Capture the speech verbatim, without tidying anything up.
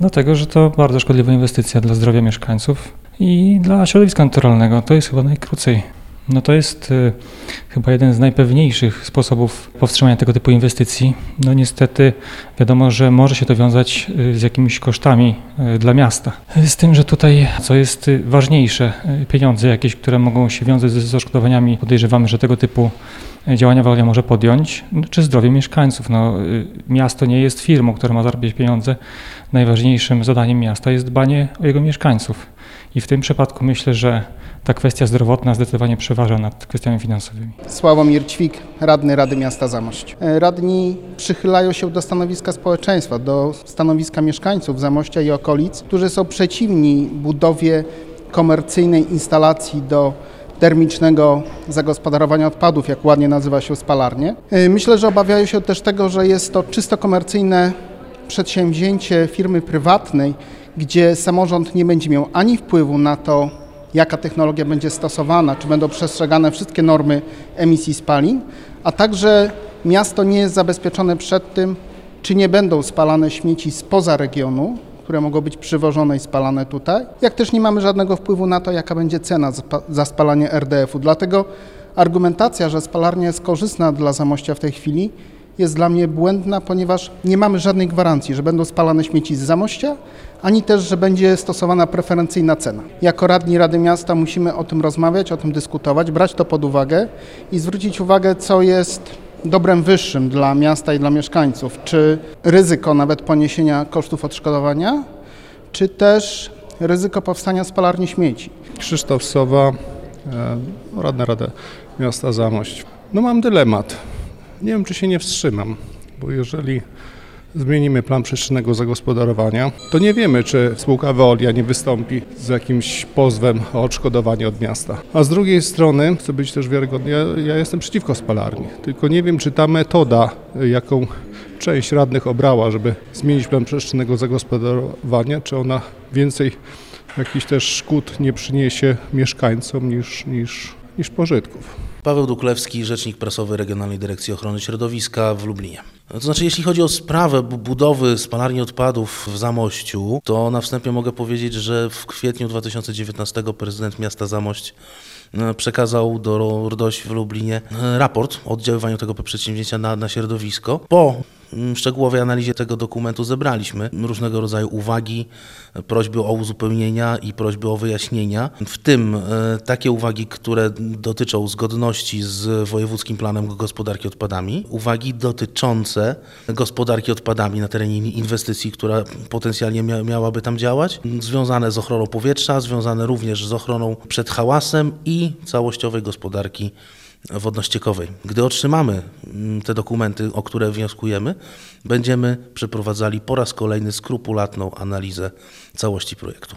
Dlatego, że to bardzo szkodliwa inwestycja dla zdrowia mieszkańców i dla środowiska naturalnego. To jest chyba najkrócej. No to jest y, chyba jeden z najpewniejszych sposobów powstrzymania tego typu inwestycji. No niestety wiadomo, że może się to wiązać y, z jakimiś kosztami y, dla miasta. Z tym, że tutaj co jest y, ważniejsze, y, pieniądze jakieś, które mogą się wiązać z, z odszkodowaniami. Podejrzewamy, że tego typu działania Veolia może podjąć, czy zdrowie mieszkańców. No, y, miasto nie jest firmą, która ma zarabiać pieniądze. Najważniejszym zadaniem miasta jest dbanie o jego mieszkańców. I w tym przypadku myślę, że ta kwestia zdrowotna zdecydowanie przeważa nad kwestiami finansowymi. Sławomir Ćwik, radny Rady Miasta Zamość. Radni przychylają się do stanowiska społeczeństwa, do stanowiska mieszkańców Zamościa i okolic, którzy są przeciwni budowie komercyjnej instalacji do termicznego zagospodarowania odpadów, jak ładnie nazywa się spalarnię. Myślę, że obawiają się też tego, że jest to czysto komercyjne przedsięwzięcie firmy prywatnej, gdzie samorząd nie będzie miał ani wpływu na to, jaka technologia będzie stosowana, czy będą przestrzegane wszystkie normy emisji spalin, a także miasto nie jest zabezpieczone przed tym, czy nie będą spalane śmieci spoza regionu, które mogą być przywożone i spalane tutaj, jak też nie mamy żadnego wpływu na to, jaka będzie cena za spalanie er de efu. Dlatego argumentacja, że spalarnia jest korzystna dla Zamościa w tej chwili, jest dla mnie błędna, ponieważ nie mamy żadnej gwarancji, że będą spalane śmieci z Zamościa, ani też, że będzie stosowana preferencyjna cena. Jako radni Rady Miasta musimy o tym rozmawiać, o tym dyskutować, brać to pod uwagę i zwrócić uwagę, co jest dobrem wyższym dla miasta i dla mieszkańców. Czy ryzyko nawet poniesienia kosztów odszkodowania, czy też ryzyko powstania spalarni śmieci. Krzysztof Sowa, radna Rady Miasta Zamość. No mam dylemat. Nie wiem, czy się nie wstrzymam, bo jeżeli zmienimy plan przestrzennego zagospodarowania, to nie wiemy, czy spółka Veolia nie wystąpi z jakimś pozwem o odszkodowanie od miasta. A z drugiej strony, chcę być też wiarygodny, ja, ja jestem przeciwko spalarni, tylko nie wiem, czy ta metoda, jaką część radnych obrała, żeby zmienić plan przestrzennego zagospodarowania, czy ona więcej jakichś też szkód nie przyniesie mieszkańcom niż, niż, niż pożytków. Paweł Duklewski, rzecznik prasowy Regionalnej Dyrekcji Ochrony Środowiska w Lublinie. To znaczy, jeśli chodzi o sprawę budowy spalarni odpadów w Zamościu, to na wstępie mogę powiedzieć, że w kwietniu dwa tysiące dziewiętnastego prezydent miasta Zamość przekazał do R D O Ś w Lublinie raport o oddziaływaniu tego przedsięwzięcia na, na środowisko. Po szczegółowej analizie tego dokumentu zebraliśmy różnego rodzaju uwagi, prośby o uzupełnienia i prośby o wyjaśnienia, w tym takie uwagi, które dotyczą zgodności z wojewódzkim planem gospodarki odpadami, uwagi dotyczące gospodarki odpadami na terenie inwestycji, która potencjalnie mia- miałaby tam działać, związane z ochroną powietrza, związane również z ochroną przed hałasem i całościowej gospodarki wodno-ściekowej. Gdy otrzymamy te dokumenty, o które wnioskujemy, będziemy przeprowadzali po raz kolejny skrupulatną analizę całości projektu.